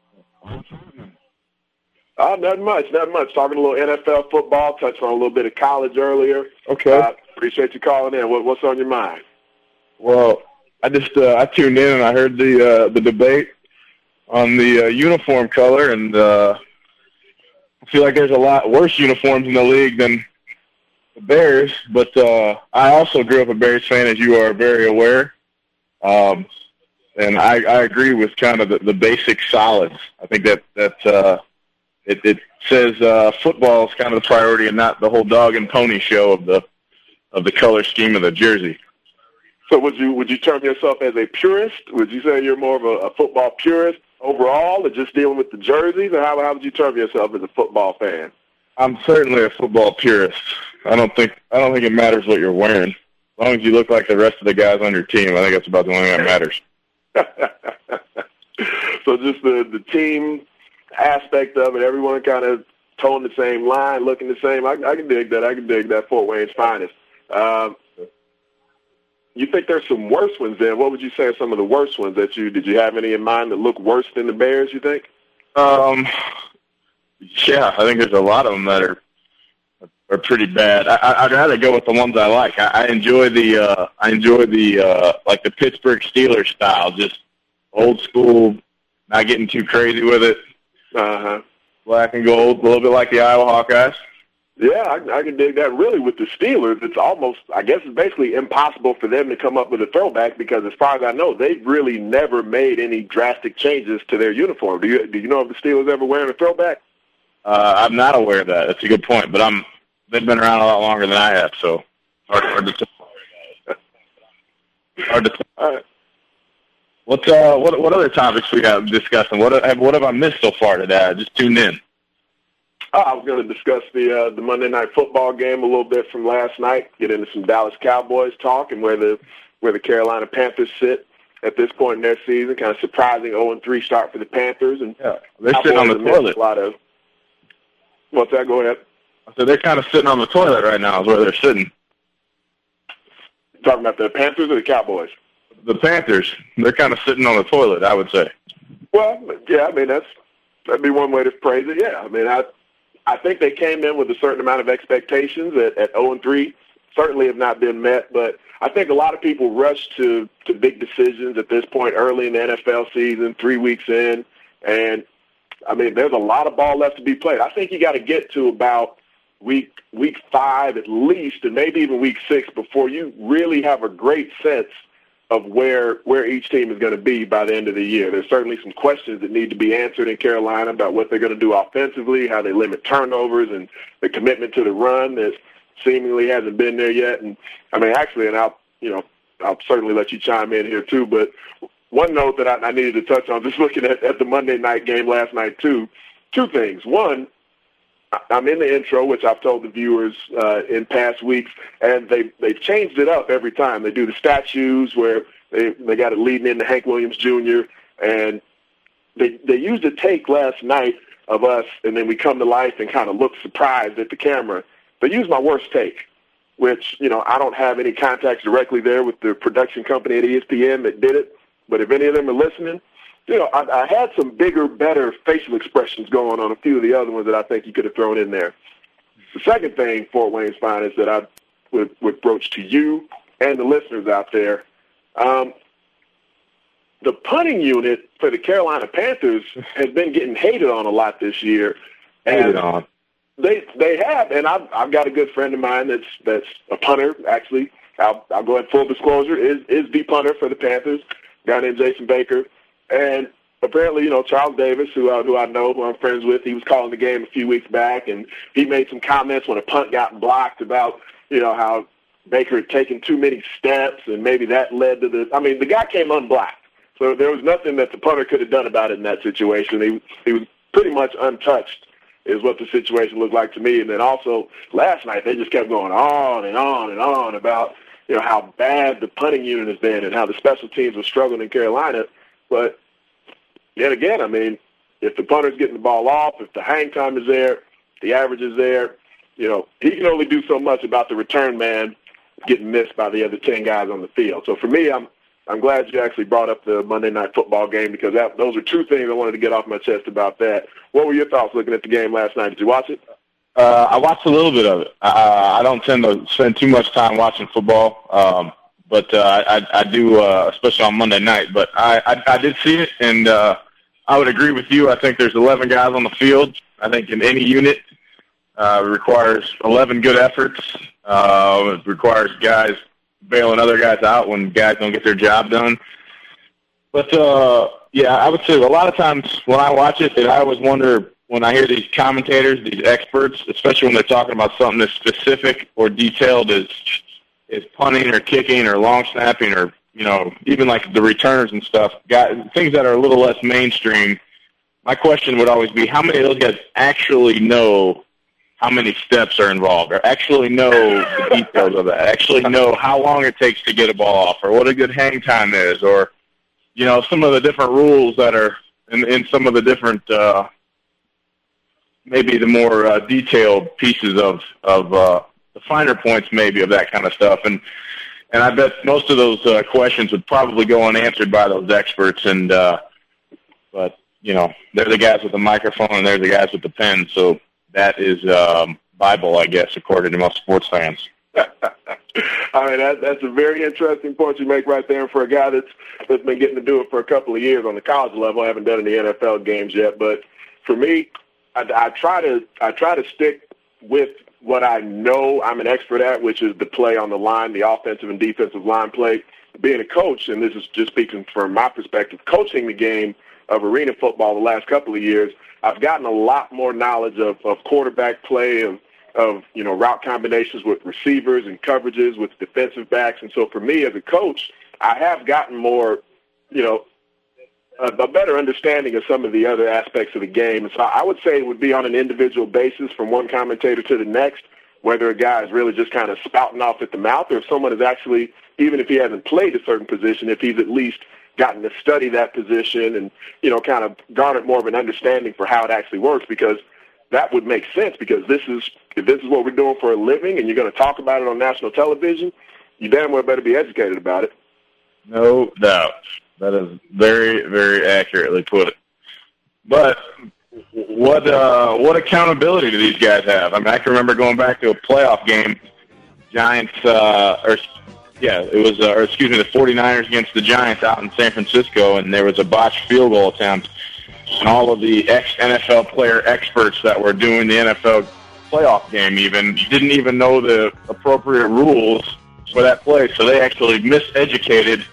Oh, nothing much, nothing much. Talking a little N F L football, touched on a little bit of college earlier. Okay. Uh, appreciate you calling in. What, what's on your mind? Well, I just uh, I tuned in and I heard the uh, the debate on the uh, uniform color, and uh, I feel like there's a lot worse uniforms in the league than the Bears. But uh, I also grew up a Bears fan, as you are very aware. Um, and I, I agree with kind of the, the basic solids. I think that that uh, it, it says uh, football is kind of the priority and not the whole dog and pony show of the of the color scheme of the jersey. So would you would you term yourself as a purist? Would you say you're more of a, a football purist overall, or just dealing with the jerseys? Or how how would you term yourself as a football fan? I'm certainly a football purist. I don't think I don't think it matters what you're wearing. As long as you look like the rest of the guys on your team, I think that's about the only thing that matters. So just the, the team aspect of it, everyone kind of towing the same line, looking the same. I, I can dig that. I can dig that Fort Wayne's finest. Um, you think there's some worse ones then? What would you say are some of the worst ones that you – did you have any in mind that look worse than the Bears, you think? Um, yeah, I think there's a lot of them that are are pretty bad. I, I'd rather go with the ones I like. I, I enjoy the uh, I enjoy the uh, like the Pittsburgh Steelers style, just old school, not getting too crazy with it. Uh-huh. Black and gold, a little bit like the Iowa Hawkeyes. Yeah, I, I can dig that. Really, with the Steelers, it's almost, I guess it's basically impossible for them to come up with a throwback because as far as I know, they've really never made any drastic changes to their uniform. Do you do you know if the Steelers ever wearing a throwback? Uh, I'm not aware of that. That's a good point, but I'm they've been around a lot longer than I have, so hard, hard to tell. Hard to tell. All right. What uh what what other topics we got discussing? What have what have I missed so far today? I just tuned in. Oh, I was going to discuss the uh, the Monday Night Football game a little bit from last night. Get into some Dallas Cowboys talk and where the where the Carolina Panthers sit at this point in their season. Kind of surprising oh and three start for the Panthers, and yeah, they're sitting on the toilet. A lot of what's that? Go ahead. I said they're kind of sitting on the toilet right now. Is where they're sitting. Talking about the Panthers or the Cowboys? The Panthers. They're kind of sitting on the toilet, I would say. Well, yeah, I mean that's that'd be one way to phrase it. Yeah, I mean I. I think they came in with a certain amount of expectations at, at oh and three, certainly have not been met, but I think a lot of people rush to, to big decisions at this point early in the N F L season, three weeks in, and, I mean, there's a lot of ball left to be played. I think you got to get to about week week five at least, and maybe even week six before you really have a great sense of where where each team is going to be by the end of the year. There's certainly some questions that need to be answered in Carolina about what they're going to do offensively, how they limit turnovers, and the commitment to the run that seemingly hasn't been there yet. And I mean, actually, and I'll you know I'll certainly let you chime in here too. But one note that I, I needed to touch on, just looking at, at the Monday night game last night too, two things. One, I'm in the intro, which I've told the viewers uh, in past weeks, and they, they've changed it up every time. They do the statues where they they got it leading into Hank Williams Junior, and they they used a take last night of us, and then we come to life and kind of look surprised at the camera. They used my worst take, which, you know, I don't have any contacts directly there with the production company at E S P N that did it, but if any of them are listening, you know, I, I had some bigger, better facial expressions going on a few of the other ones that I think you could have thrown in there. The second thing, Fort Wayne's finest, that I would, would broach to you and the listeners out there, um, the punting unit for the Carolina Panthers has been getting hated on a lot this year. Hated on. They they have, and I've I've got a good friend of mine that's that's a punter. Actually, I'll I'll go ahead, full disclosure, is is the punter for the Panthers, a guy named Jason Baker. And apparently, you know, Charles Davis, who, uh, who I know, who I'm friends with, he was calling the game a few weeks back, and he made some comments when a punt got blocked about, you know, how Baker had taken too many steps, and maybe that led to the – I mean, the guy came unblocked. So there was nothing that the punter could have done about it in that situation. He, he was pretty much untouched is what the situation looked like to me. And then also last night they just kept going on and on and on about, you know, how bad the punting unit has been and how the special teams were struggling in Carolina. But yet again, I mean, if the punter's getting the ball off, if the hang time is there, the average is there, you know, he can only do so much about the return man getting missed by the other ten guys on the field. So for me, I'm I'm glad you actually brought up the Monday Night Football game because that, those are two things I wanted to get off my chest about that. What were your thoughts looking at the game last night? Did you watch it? Uh, I watched a little bit of it. Uh, I don't tend to spend too much time watching football, um, but uh, I, I do, uh, especially on Monday night. But I, I, I did see it, and uh, I would agree with you. I think there's eleven guys on the field. I think in any unit uh, it requires eleven good efforts. Uh, it requires guys bailing other guys out when guys don't get their job done. But, uh, yeah, I would say a lot of times when I watch it, I always wonder when I hear these commentators, these experts, especially when they're talking about something as specific or detailed as, as punting or kicking or long snapping or, you know, even like the returners and stuff, guys, things that are a little less mainstream, my question would always be how many of those guys actually know how many steps are involved, or actually know the details of that, actually know how long it takes to get a ball off, or what a good hang time is, or, you know, some of the different rules that are in, in some of the different, uh, maybe the more uh, detailed pieces of, of uh, the finer points maybe of that kind of stuff. And and I bet most of those uh, questions would probably go unanswered by those experts. And uh, but, you know, they're the guys with the microphone and they're the guys with the pen, so that is um, Bible, I guess, according to most sports fans. All right, that, that's a very interesting point you make right there. And for a guy that's, that's been getting to do it for a couple of years on the college level, I haven't done any N F L games yet. But for me, I, I try to I try to stick with what I know I'm an expert at, which is the play on the line, the offensive and defensive line play. Being a coach, and this is just speaking from my perspective, coaching the game of arena football the last couple of years, I've gotten a lot more knowledge of, of quarterback play, of, of, you know, route combinations with receivers and coverages with defensive backs. And so for me as a coach, I have gotten more, you know, a, a better understanding of some of the other aspects of the game. And so I would say it would be on an individual basis from one commentator to the next, whether a guy is really just kind of spouting off at the mouth or if someone is actually, even if he hasn't played a certain position, if he's at least gotten to study that position and, you know, kind of garnered more of an understanding for how it actually works, because that would make sense, because this is if this is what we're doing for a living and you're going to talk about it on national television, you damn well better be educated about it. No doubt. That is very, very accurately put. But what uh, what accountability do these guys have? I mean, I can remember going back to a playoff game, Giants, uh, or yeah, it was, uh, or excuse me, the 49ers against the Giants out in San Francisco, and there was a botched field goal attempt, and all of the ex-N F L player experts that were doing the N F L playoff game even didn't even know the appropriate rules for that play, so they actually miseducated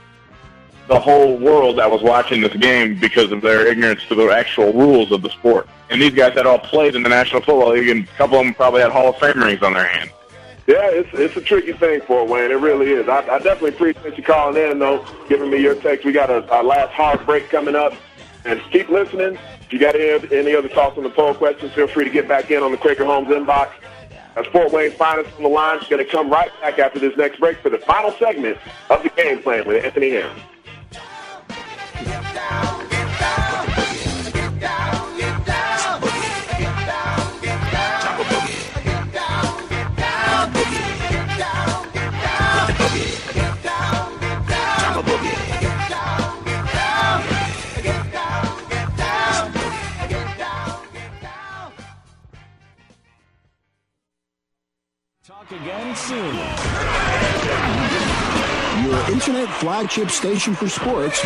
the whole world that was watching this game because of their ignorance to the actual rules of the sport. And these guys had all played in the National Football League, and a couple of them probably had Hall of Fame rings on their hands. Yeah, it's it's a tricky thing for it, Wayne. It really is. I, I definitely appreciate you calling in, though, giving me your text. We got a, our last hard break coming up. And keep listening. If you got any, any other thoughts on the poll questions, feel free to get back in on the Quaker Homes inbox. That's Fort Wayne's Finest on the line. It's going to come right back after this next break for the final segment of the Game Plan with Anthony Herron. Talk again soon. Your internet flagship station for sports.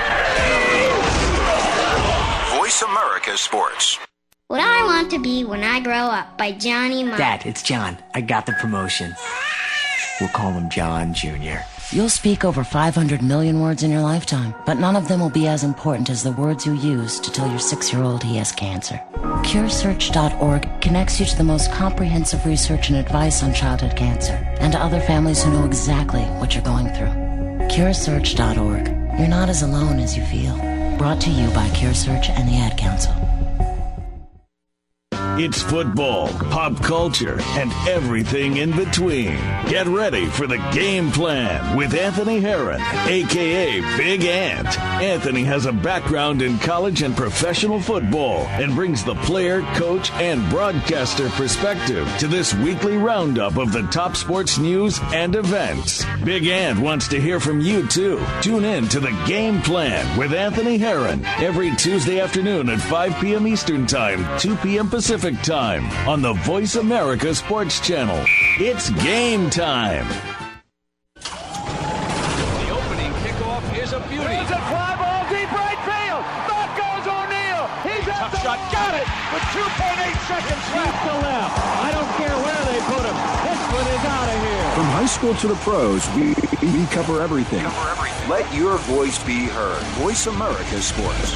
Voice America Sports. What I Want to Be When I Grow Up by Johnny Marr. Dad, it's John. I got the promotion. We'll call him John Junior You'll speak over five hundred million words in your lifetime, but none of them will be as important as the words you use to tell your six-year-old he has cancer. Cure Search dot org connects you to the most comprehensive research and advice on childhood cancer and to other families who know exactly what you're going through. Cure Search dot org. You're not as alone as you feel. Brought to you by CureSearch and the Ad Council. It's football, pop culture, and everything in between. Get ready for the Game Plan with Anthony Herron, a k a. Big Ant. Anthony has a background in college and professional football and brings the player, coach, and broadcaster perspective to this weekly roundup of the top sports news and events. Big Ant wants to hear from you, too. Tune in to the Game Plan with Anthony Herron every Tuesday afternoon at five p.m. Eastern Time, two p.m. Pacific Time on the Voice America Sports Channel. It's game time. The opening kickoff is a beauty. It's a fly ball deep right field. Back goes O'Neal. He's at the shot. Got it with two point eight seconds left to left. I don't care where they put him. This one is out of here. From high school to the pros, we, we cover everything. Cover everything. Let your voice be heard. Voice America Sports.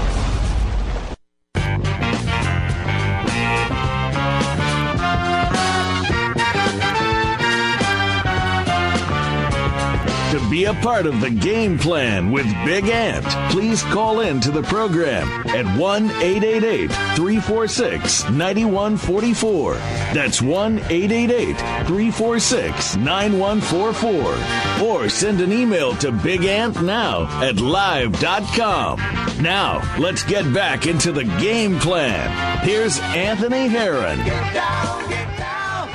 To be a part of the Game Plan with Big Ant, please call in to the program at one eight eight eight, three four six, nine one four four. That's one eight eight eight, three four six, nine one four four. Or send an email to Big Ant now at live dot com. Now, let's get back into the Game Plan. Here's Anthony Herron. Get down, get down.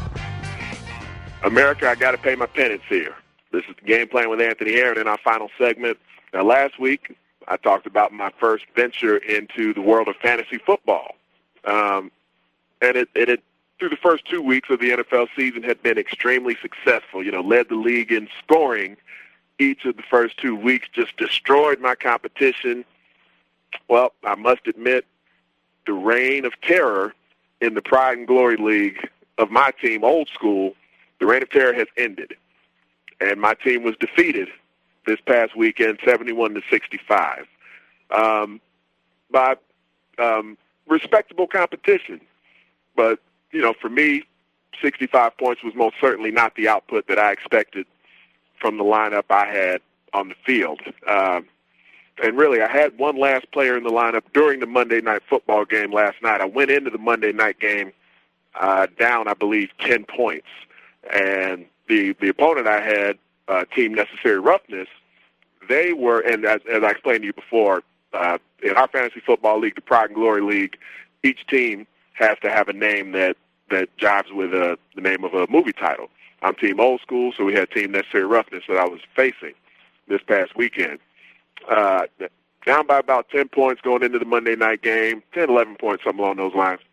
America, I got to pay my penance here. This is the Game Plan with Anthony Herron in our final segment. Now, last week, I talked about my first venture into the world of fantasy football. Um, and it, it had, through the first two weeks of the N F L season, had been extremely successful. You know, led the league in scoring each of the first two weeks, just destroyed my competition. Well, I must admit, the reign of terror in the Pride and Glory League of my team, Old School, the reign of terror has ended. And my team was defeated this past weekend, seventy-one to sixty-five, um, by um, respectable competition. But, you know, for me, sixty-five points was most certainly not the output that I expected from the lineup I had on the field. Um, and really, I had one last player in the lineup during the Monday Night Football game last night. I went into the Monday night game uh, down, I believe, ten points. And The, the opponent I had, uh, Team Necessary Roughness, they were, and as, as I explained to you before, uh, in our fantasy football league, the Pride and Glory League, each team has to have a name that, that jives with uh, the name of a movie title. I'm Team Old School, so we had Team Necessary Roughness that I was facing this past weekend. Uh, down by about ten points going into the Monday night game, ten, eleven points, something along those lines.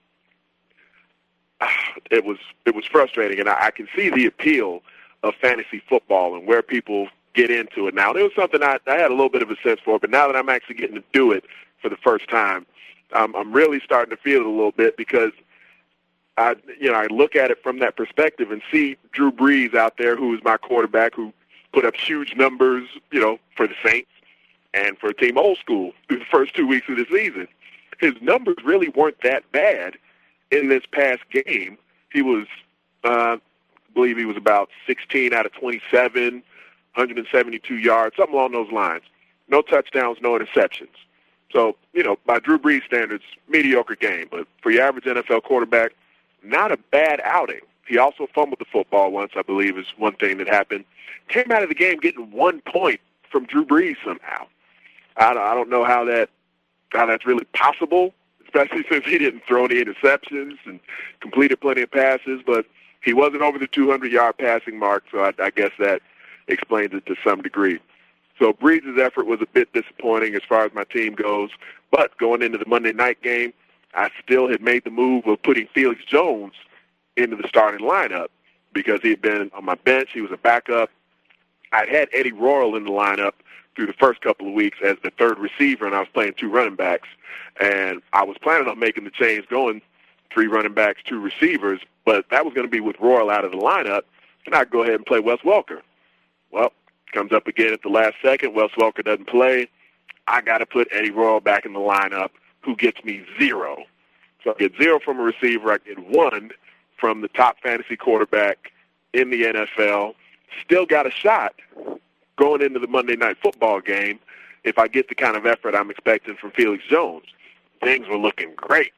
It was it was frustrating, and I, I can see the appeal of fantasy football and where people get into it now. It was something I, I had a little bit of a sense for, but now that I'm actually getting to do it for the first time, um, I'm really starting to feel it a little bit because I, you know, I look at it from that perspective and see Drew Brees out there, who is my quarterback, who put up huge numbers, you know, for the Saints and for Team Old School through the first two weeks of the season. His numbers really weren't that bad. In this past game, he was, uh, I believe he was about sixteen out of twenty-seven, one hundred seventy-two yards, something along those lines. No touchdowns, no interceptions. So, you know, by Drew Brees standards, mediocre game. But for your average N F L quarterback, not a bad outing. He also fumbled the football once, I believe, is one thing that happened. Came out of the game getting one point from Drew Brees somehow. I don't, I don't know how that how that's really possible, especially since he didn't throw any interceptions and completed plenty of passes, but he wasn't over the two hundred yard passing mark, so I, I guess that explains it to some degree. So Brees' effort was a bit disappointing as far as my team goes, but going into the Monday night game, I still had made the move of putting Felix Jones into the starting lineup because he had been on my bench. He was a backup. I'd had Eddie Royal in the lineup through the first couple of weeks as the third receiver, and I was playing two running backs. And I was planning on making the change, going three running backs, two receivers, but that was going to be with Royal out of the lineup, and I'd go ahead and play Wes Welker. Well, comes up again at the last second. Wes Welker doesn't play. I got to put Eddie Royal back in the lineup, who gets me zero. So I get zero from a receiver. I get one from the top fantasy quarterback in the N F L. Still got a shot going into the Monday Night Football game if I get the kind of effort I'm expecting from Felix Jones. Things were looking great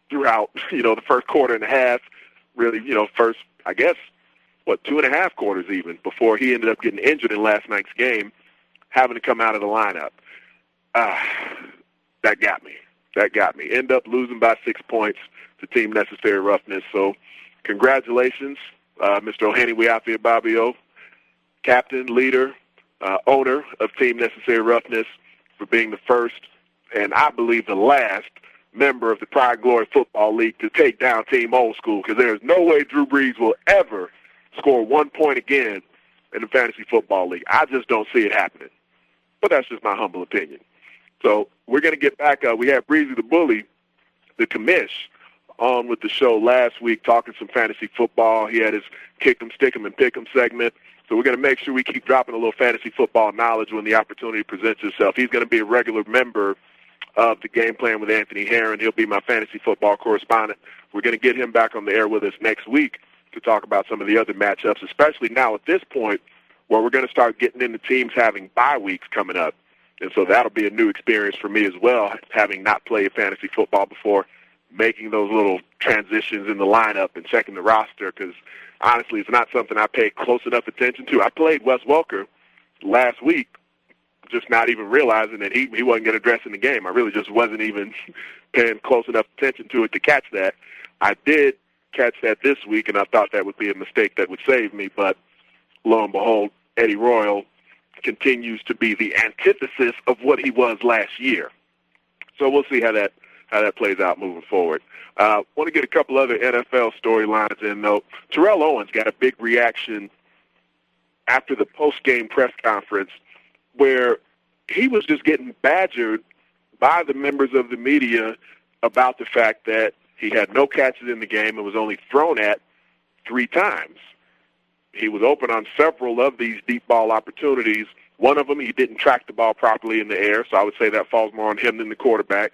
throughout, you know, the first quarter and a half, really, you know, first, I guess, what, two and a half quarters even, before he ended up getting injured in last night's game, having to come out of the lineup. Uh, that got me. That got me. End up losing by six points to Team Necessary Roughness. So congratulations, uh, Mister Ohani Wiafia Babio, captain, leader, uh, owner of Team Necessary Roughness, for being the first and I believe the last member of the Pride Glory Football League to take down Team Old School, because there's no way Drew Brees will ever score one point again in the Fantasy Football League. I just don't see it happening. But that's just my humble opinion. So we're going to get back. Uh, we had Breezy the Bully, the commish, on with the show last week talking some fantasy football. He had his kick 'em, stick 'em, and pick 'em segment. So we're going to make sure we keep dropping a little fantasy football knowledge when the opportunity presents itself. He's going to be a regular member of the Game Plan with Anthony Herron. He'll be my fantasy football correspondent. We're going to get him back on the air with us next week to talk about some of the other matchups, especially now at this point where we're going to start getting into teams having bye weeks coming up. And so that'll be a new experience for me as well, having not played fantasy football before, making those little transitions in the lineup and checking the roster, because honestly, it's not something I pay close enough attention to. I played Wes Welker last week, just not even realizing that he, he wasn't going to dress in the game. I really just wasn't even paying close enough attention to it to catch that. I did catch that this week, and I thought that would be a mistake that would save me, but lo and behold, Eddie Royal continues to be the antithesis of what he was last year. So we'll see how that how that plays out moving forward. I uh, want to get a couple other N F L storylines in, though. Terrell Owens got a big reaction after the post-game press conference where he was just getting badgered by the members of the media about the fact that he had no catches in the game and was only thrown at three times. He was open on several of these deep ball opportunities. One of them, he didn't track the ball properly in the air, so I would say that falls more on him than the quarterback.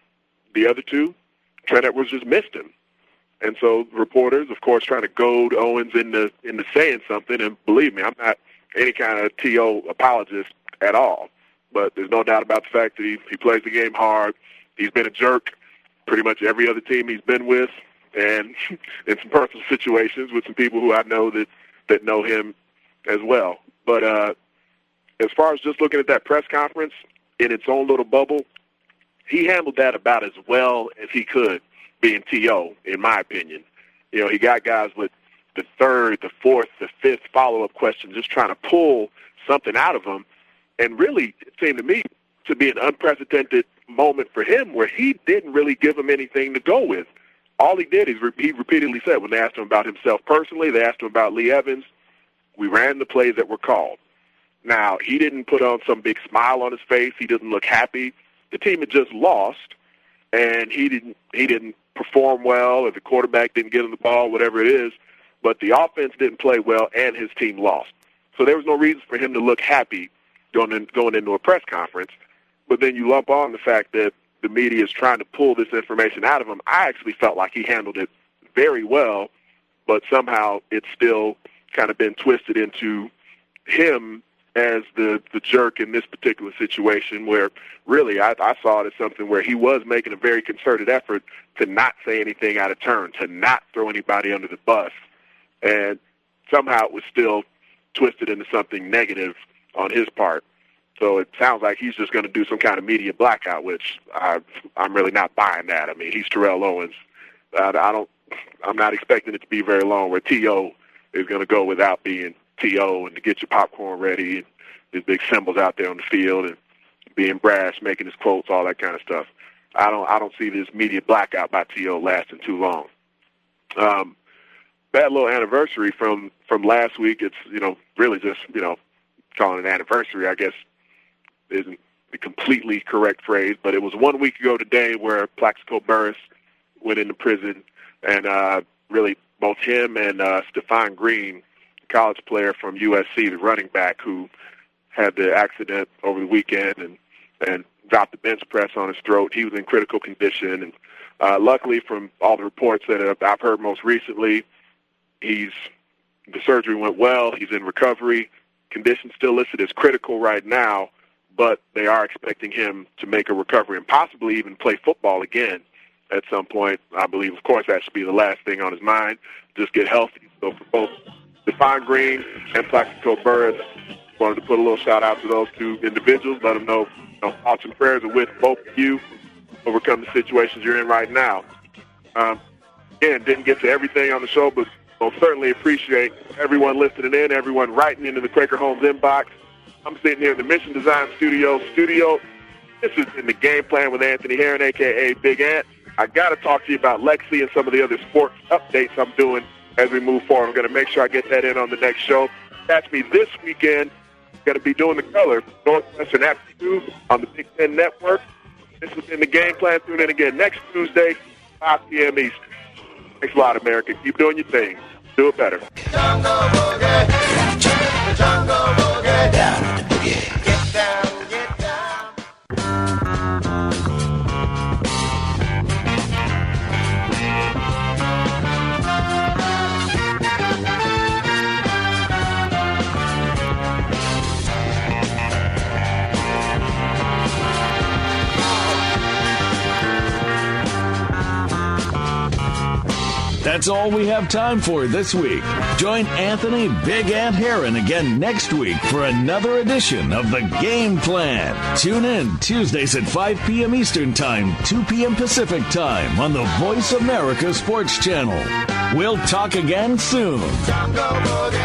The other two, Trent Edwards just missed him. And so reporters, of course, trying to goad Owens into, into saying something. And believe me, I'm not any kind of T O apologist at all. But there's no doubt about the fact that he, he plays the game hard. He's been a jerk pretty much every other team he's been with, and in some personal situations with some people who I know that, that know him as well. But uh, as far as just looking at that press conference in its own little bubble, he handled that about as well as he could, being T O, in my opinion. You know, he got guys with the third, the fourth, the fifth follow-up question, just trying to pull something out of them. And really, it seemed to me to be an unprecedented moment for him where he didn't really give him anything to go with. All he did is re- he repeatedly said, when they asked him about himself personally, they asked him about Lee Evans, we ran the plays that were called. Now, he didn't put on some big smile on his face. He didn't look happy. The team had just lost, and he didn't he didn't perform well, or the quarterback didn't get him the ball, whatever it is, but the offense didn't play well, and his team lost. So there was no reason for him to look happy going, in, going into a press conference. But then you lump on the fact that the media is trying to pull this information out of him. I actually felt like he handled it very well, but somehow it's still kind of been twisted into him as the, the jerk in this particular situation, where really I, I saw it as something where he was making a very concerted effort to not say anything out of turn, to not throw anybody under the bus, and somehow it was still twisted into something negative on his part. So it sounds like he's just going to do some kind of media blackout, which I, I'm really not buying that. I mean, he's Terrell Owens. I, I don't, I'm not expecting it to be very long where T O is going to go without being T O and to get your popcorn ready and his big symbols out there on the field and being brash, making his quotes, all that kind of stuff. I don't, I don't see this media blackout by T O lasting too long. Um, bad little anniversary from, from last week. It's, you know, really just, you know, calling it an anniversary, I guess, isn't the completely correct phrase, but it was one week ago today where Plaxico Burress went into prison, and uh, really both him and uh, Stephon Green, college player from U S C, the running back who had the accident over the weekend and, and dropped the bench press on his throat. He was in critical condition, and uh, luckily from all the reports that I've heard most recently, he's the surgery went well. He's in recovery. Condition still listed as critical right now, but they are expecting him to make a recovery and possibly even play football again at some point. I believe, of course, that should be the last thing on his mind. Just get healthy. So for both Stephon Green and Plaxico Burress, wanted to put a little shout-out to those two individuals, let them know, you know thoughts and prayers are with both of you, overcome the situations you're in right now. Um, again, didn't get to everything on the show, but we'll certainly appreciate everyone listening in, everyone writing into the Quaker Homes inbox. I'm sitting here in the Mission Design Studio. Studio. This is in the Game Plan with Anthony Herron, a k a. Big Ant. I got to talk to you about Lexi and some of the other sports updates I'm doing as we move forward. I'm going to make sure I get that in on the next show. Catch me this weekend. Going to be doing the color, Northwestern Aptitude on the Big Ten Network. This is in the Game Plan. Tune in again next Tuesday, five p.m. Eastern. Thanks a lot, America. Keep doing your thing. Do it better. Jungle Boogie. Jungle Boogie. Down with the boogie. Get down, get down. That's all we have time for this week. Join Anthony Big Ant Herron again next week for another edition of The Game Plan. Tune in Tuesdays at five p.m. Eastern Time, two p.m. Pacific Time on the Voice America Sports Channel. We'll talk again soon. Jungle Boogie.